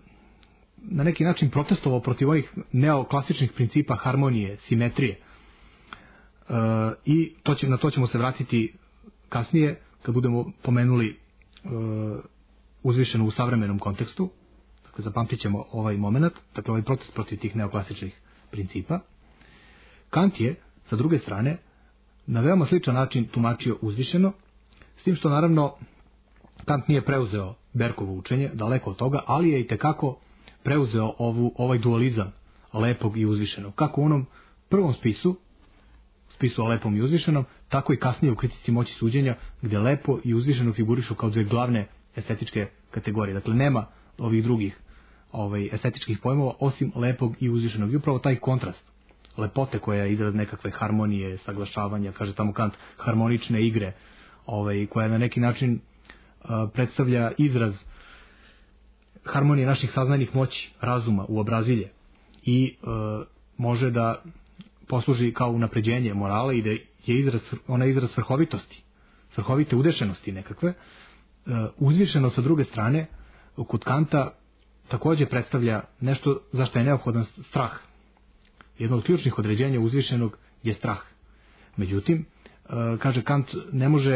na neki način protestovao protiv ovih neoklasičnih principa harmonije, simetrije. E, I to će, na to ćemo se vratiti kasnije kad budemo pomenuli e, uzvišeno u savremenom kontekstu. Dakle, zapamtit ćemo ovaj moment, dakle ovaj protest protiv tih neoklasičnih principa. Kant je, sa druge strane, na veoma sličan način tumačio uzvišeno, s tim što naravno Kant nije preuzeo Berkovo učenje, daleko od toga, ali je i tekako preuzeo ovu, ovaj dualizam lepog i uzvišenog. Kako u onom prvom spisu, spisu o lepom i uzvišenom, tako i kasnije u kritici moći suđenja, gdje lepo i uzvišeno figurišu kao dve glavne estetičke kategorije. Dakle, nema ovih drugih ovaj, estetičkih pojmova, osim lepog i uzvišenog. I upravo taj kontrast lepote koja je izraz nekakve harmonije, saglašavanja, kaže tamo Kant, harmonične igre, ovaj, koja na neki način uh, predstavlja izraz harmonije naših saznajnih moći, razuma, uobrazilje i uh, može da posluži kao unapređenje morala i da je izraz, ona je izraz svrhovitosti, svrhovite udešenosti nekakve. Uh, uzvišeno sa druge strane, kod Kanta također predstavlja nešto za što je neophodan strah. Jedno od ključnih određenja uzvišenog je strah. Međutim, kaže Kant, ne može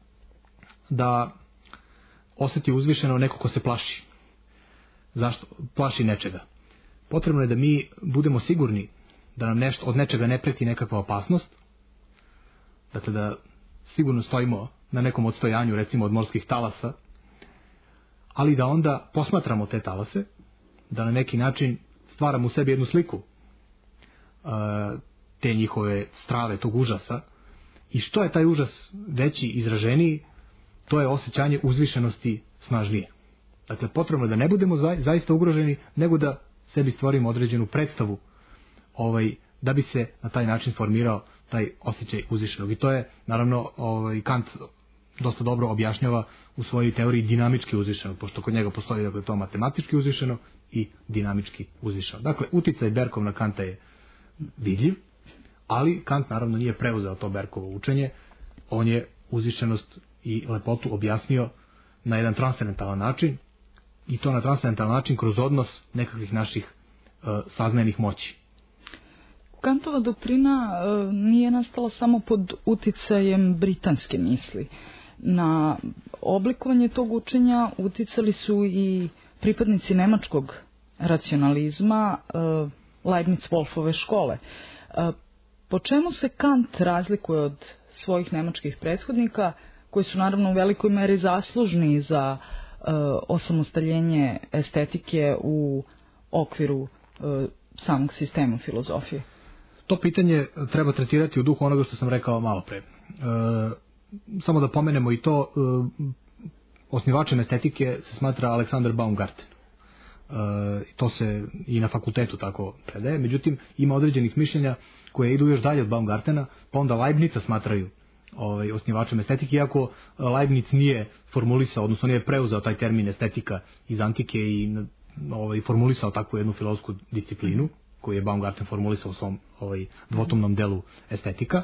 da osjeti uzvišeno neko ko se plaši. Zašto? Plaši nečega. Potrebno je da mi budemo sigurni da nam nešto, od nečega ne preti nekakva opasnost. Dakle, da sigurno stojimo na nekom odstojanju, recimo od morskih talasa, ali da onda posmatramo te talase, da na neki način stvaramo u sebi jednu sliku te njihove strave, tog užasa. I što je taj užas veći, izraženiji, to je osjećanje uzvišenosti snažnije. Dakle, potrebno je da ne budemo zaista ugroženi, nego da sebi stvorimo određenu predstavu, ovaj, da bi se na taj način formirao taj osjećaj uzvišenog. I to je, naravno, ovaj, Kant dosta dobro objašnjava u svojoj teoriji dinamički uzvišeno, pošto kod njega postoji, dakle, to matematički uzvišeno i dinamički uzvišeno. Dakle, uticaj Berkov na Kanta je vidljiv, ali Kant naravno nije preuzeo to Berkovo učenje, on je uzvišenost i lepotu objasnio na jedan transcendentalan način, i to na transcendentalan način kroz odnos nekakvih naših uh, saznajnih moći. Kantova doktrina uh, nije nastala samo pod uticajem britanske misli. Na oblikovanje tog učenja uticali su i pripadnici nemačkog racionalizma, uh, Leibniz-Wolfove škole. Po čemu se Kant razlikuje od svojih nemačkih prethodnika, koji su naravno u velikoj meri zaslužni za uh, osamostaljenje estetike u okviru uh, samog sistema filozofije? To pitanje treba tretirati u duhu onoga što sam rekao malo pre. E, samo da pomenemo i to, e, osnivačem estetike se smatra Alexander Baumgarten. Uh, to se i na fakultetu tako predaje, međutim ima određenih mišljenja koje idu još dalje od Baumgartena, pa onda Leibnica smatraju ovaj, osnivačem estetike, iako Leibniz nije formulisao, odnosno nije preuzeo taj termin estetika iz antike i ovaj, formulisao takvu jednu filozofsku disciplinu koju je Baumgarten formulisao u svom ovaj, dvotomnom delu estetika.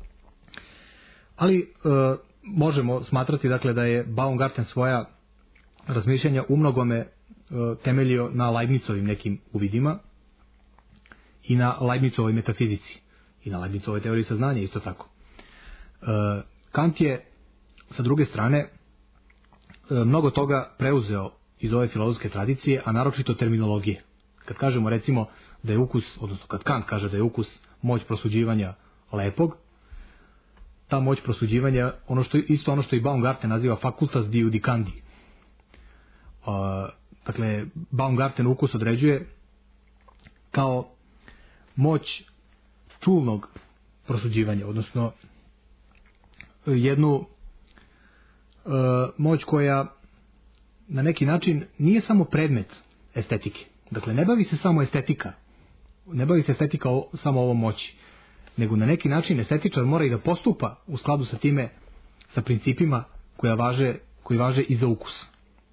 Ali uh, možemo smatrati, dakle, da je Baumgarten svoja razmišljanja u mnogome temeljio na Leibnizovim nekim uvidima i na Leibnizovoj metafizici i na Leibnizovoj teoriji saznanja isto tako. E, Kant je sa druge strane e, mnogo toga preuzeo iz ove filozofske tradicije, a naročito terminologije. Kad kažemo recimo da je ukus, odnosno kad Kant kaže da je ukus moć prosuđivanja lepog, ta moć prosuđivanja, ono što, isto ono što i Baumgarten naziva facultas diudicandi. E, dakle, Baumgarten ukus određuje kao moć čulnog prosuđivanja, odnosno jednu e, moć koja na neki način nije samo predmet estetike. Dakle, ne bavi se samo estetika, ne bavi se estetika o, samo ovom moći, nego na neki način estetičar mora i da postupa u skladu sa time, sa principima koja važe, koji važe i za ukus.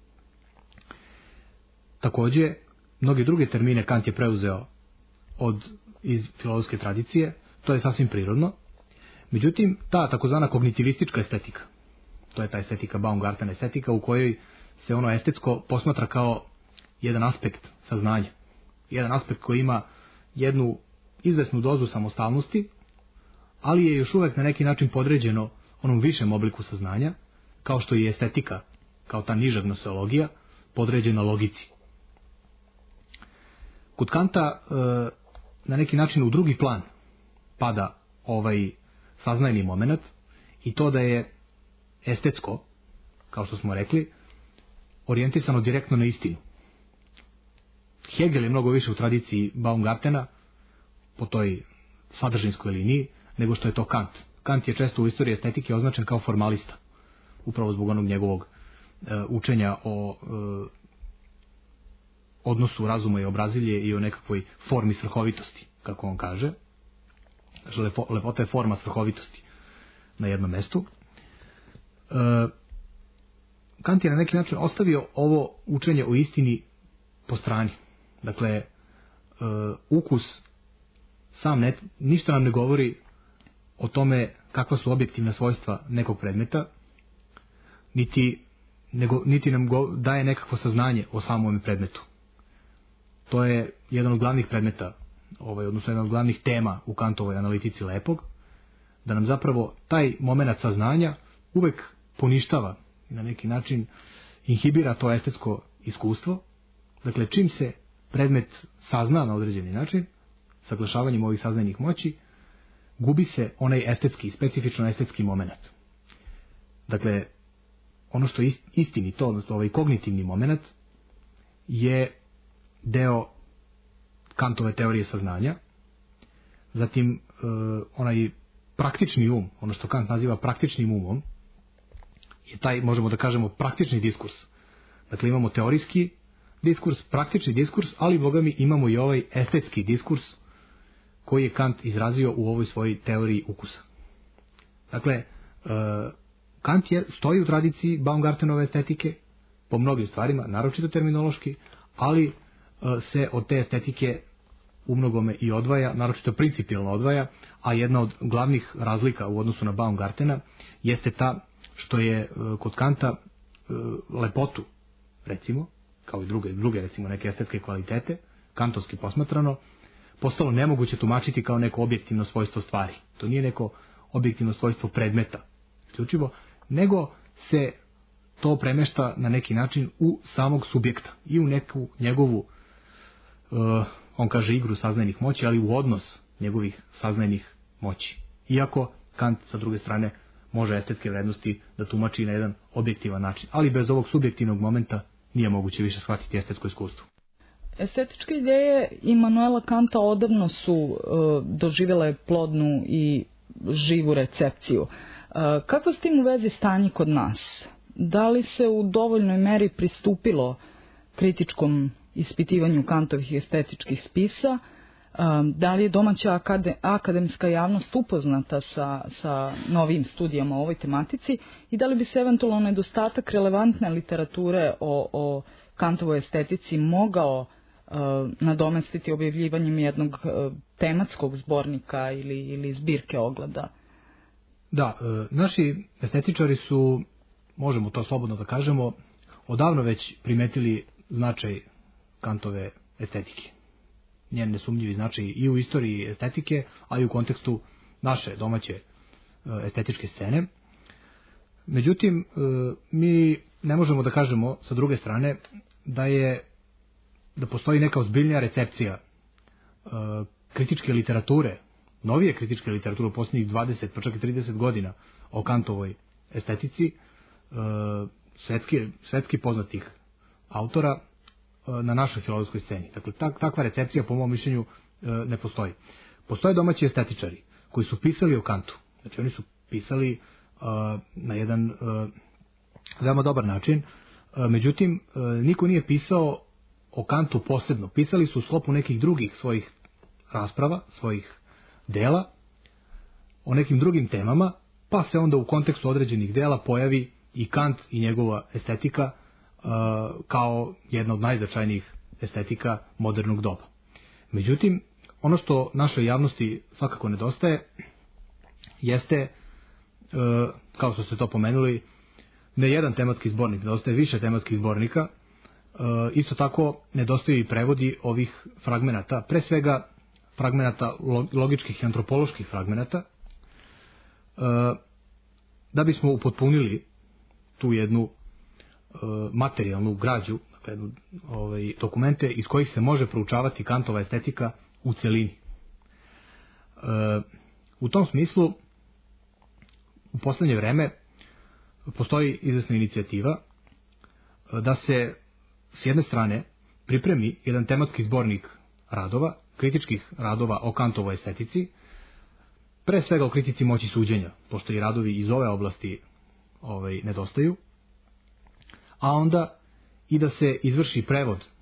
Takođe, mnoge druge termine Kant je preuzeo od, iz filozofske tradicije, to je sasvim prirodno. Međutim, ta takozvana kognitivistička estetika, to je ta estetika Baumgartena estetika u kojoj se ono estetsko posmatra kao jedan aspekt saznanja. Jedan aspekt koji ima jednu izvesnu dozu samostalnosti, ali je još uvek na neki način podređeno onom višem obliku saznanja, kao što je estetika, kao ta niža gnoseologija, podređena logici. Kod Kanta e, na neki način u drugi plan pada ovaj saznajni moment i to da je estetsko, kao što smo rekli, orijentisano direktno na istinu. Hegel je mnogo više u tradiciji Baumgartena po toj sadržinskoj liniji nego što je to Kant. Kant je često u istoriji estetike označen kao formalista, upravo zbog onog njegovog e, učenja o e, odnosu razuma i obrazilje i o nekakvoj formi svrhovitosti, kako on kaže. Znači, lepo, lepota je forma svrhovitosti na jednom mestu. E, Kant je na neki način ostavio ovo učenje o istini po strani. Dakle, e, ukus sam ne, ništa nam ne govori o tome kakva su objektivna svojstva nekog predmeta, niti, nego, niti nam go, daje nekakvo saznanje o samom predmetu. To je jedan od glavnih predmeta, ovaj, odnosno jedan od glavnih tema u Kantovoj analitici lepog, da nam zapravo taj moment saznanja uvek poništava i na neki način inhibira to estetsko iskustvo. Dakle, čim se predmet sazna na određeni način, saglašavanjem ovih saznajnih moći, gubi se onaj estetski, specifično estetski moment. Dakle, ono što je istinito, odnosno ovaj kognitivni moment, je deo Kantove teorije saznanja. Zatim, onaj praktični um, ono što Kant naziva praktičnim umom, je taj, možemo da kažemo, praktični diskurs. Dakle, imamo teorijski diskurs, praktični diskurs, ali boga mi imamo i ovaj estetski diskurs koji je Kant izrazio u ovoj svojoj teoriji ukusa. Dakle, Kant je, stoji u tradiciji Baumgartenove estetike po mnogim stvarima, naročito terminološki, ali se od te estetike umnogome i odvaja, naročito principijalno odvaja, a jedna od glavnih razlika u odnosu na Baumgartena jeste ta što je kod Kanta lepotu, recimo, kao i druge, druge recimo neke estetske kvalitete, kantovski posmatrano, postalo nemoguće tumačiti kao neko objektivno svojstvo stvari. To nije neko objektivno svojstvo predmeta, isključivo, nego se to premešta na neki način u samog subjekta i u neku njegovu, uh, on kaže igru saznajnih moći, ali u odnos njegovih saznajnih moći. Iako Kant sa druge strane može estetske vrednosti da tumači na jedan objektivan način, ali bez ovog subjektivnog momenta nije moguće više shvatiti estetsko iskustvo. Estetičke ideje Immanuela Kanta odavno su uh, doživjele plodnu i živu recepciju. Uh, kako s tim u vezi stanje kod nas? Da li se u dovoljnoj meri pristupilo kritičkom ispitivanju Kantovih estetičkih spisa? Da li je domaća akademska javnost upoznata sa, sa novim studijama o ovoj tematici i da li bi se eventualno nedostatak relevantne literature o, o Kantovoj estetici mogao uh, nadomestiti objavljivanjem jednog uh, tematskog zbornika ili, ili zbirke ogleda? Da, uh, naši estetičari su, možemo to slobodno da kažemo, odavno već primetili značaj Kantove estetike. Njen nesumnjivi značaj i u istoriji estetike, a i u kontekstu naše domaće estetičke scene. Međutim, mi ne možemo da kažemo sa druge strane da je da postoji neka ozbiljnija recepcija kritičke literature, novije kritičke literature u posljednjih dvadeset pa čak i trideset godina o Kantovoj estetici, svetski, svetski poznatih autora, na našoj filozofskoj sceni. Dakle, tak, takva recepcija po mom mišljenju ne postoji. Postoje domaći estetičari koji su pisali o Kantu. Znači oni su pisali uh, na jedan uh, veoma dobar način. Uh, međutim, uh, niko nije pisao o Kantu posebno. Pisali su u sklopu nekih drugih svojih rasprava, svojih dela, o nekim drugim temama, pa se onda u kontekstu određenih dela pojavi i Kant i njegova estetika uh, kao jedna od najznačajnijih estetika modernog doba. Međutim, ono što našoj javnosti svakako nedostaje jeste, kao što ste to pomenuli, ne jedan tematski zbornik, nedostaje više tematskih zbornika, isto tako nedostaju i prevodi ovih fragmenata, pre svega fragmenata logičkih i antropoloških fragmenata, da bismo upotpunili tu jednu materijalnu građu, dakle, jednu, ovaj, dokumente iz kojih se može proučavati Kantova estetika u celini. E, u tom smislu u poslednje vreme postoji izvesna inicijativa da se s jedne strane pripremi jedan tematski zbornik radova, kritičkih radova o Kantovoj estetici, pre svega o kritici moći suđenja, pošto i radovi iz ove oblasti ovaj, nedostaju, a onda i da se izvrši prevod e,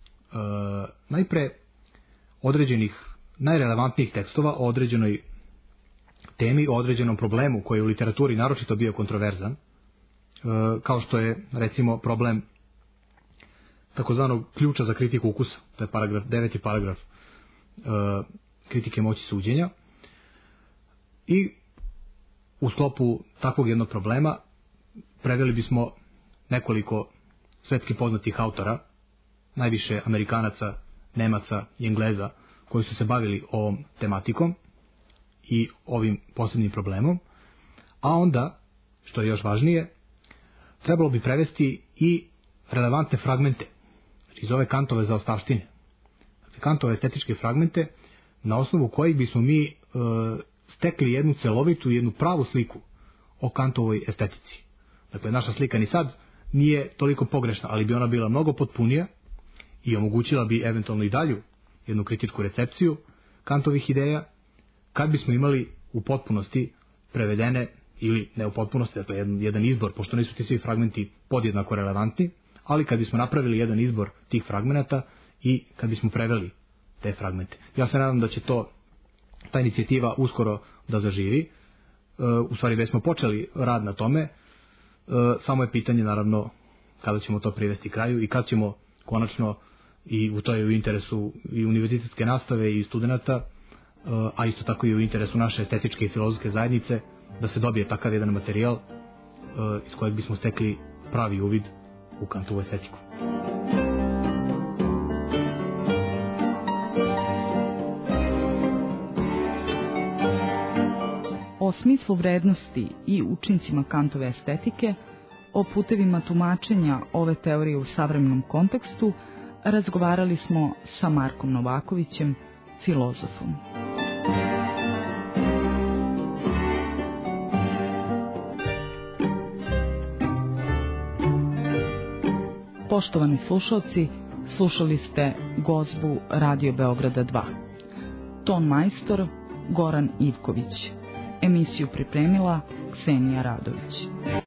najpre određenih najrelevantnijih tekstova o određenoj temi, o određenom problemu koji je u literaturi naročito bio kontroverzan, e, kao što je recimo problem takozvanog ključa za kritiku ukusa, to je paragraf, deveti paragraf e, kritike moći suđenja, i u sklopu takvog jednog problema preveli bismo nekoliko svetski poznatih autora, najviše Amerikanaca, Nemaca i Engleza, koji su se bavili ovom tematikom i ovim posebnim problemom, a onda, što je još važnije, trebalo bi prevesti i relevantne fragmente, znači iz ove Kantove zaostavštine, znači Kantove estetičke fragmente, na osnovu kojih bismo mi e, stekli jednu celovitu, jednu pravu sliku o Kantovoj estetici. Dakle, naša slika ni sad nije toliko pogrešna, ali bi ona bila mnogo potpunija i omogućila bi eventualno i dalju jednu kritičku recepciju Kantovih ideja, kad bismo imali u potpunosti prevedene, ili ne u potpunosti, dakle jedan, jedan izbor, pošto nisu ti svi fragmenti podjednako relevantni, ali kad bismo napravili jedan izbor tih fragmenata i kad bismo preveli te fragmente. Ja se nadam da će to, ta inicijativa uskoro da zaživi. E, u stvari već smo počeli rad na tome, e, samo je pitanje naravno kada ćemo to privesti kraju i kad ćemo konačno, i u to je u interesu i univerzitetske nastave i studenata, a isto tako i u interesu naše estetičke i filozofske zajednice, da se dobije takav jedan materijal iz kojeg bismo stekli pravi uvid u Kantovu estetiku. O smislu vrednosti i učincima Kantove estetike, o putevima tumačenja ove teorije u savremenom kontekstu, razgovarali smo sa Markom Novakovićem, filozofom. Poštovani slušalci, slušali ste gozbu Radio Beograda dva. Ton majstor Goran Ivković. Emisiju pripremila Ksenija Radović.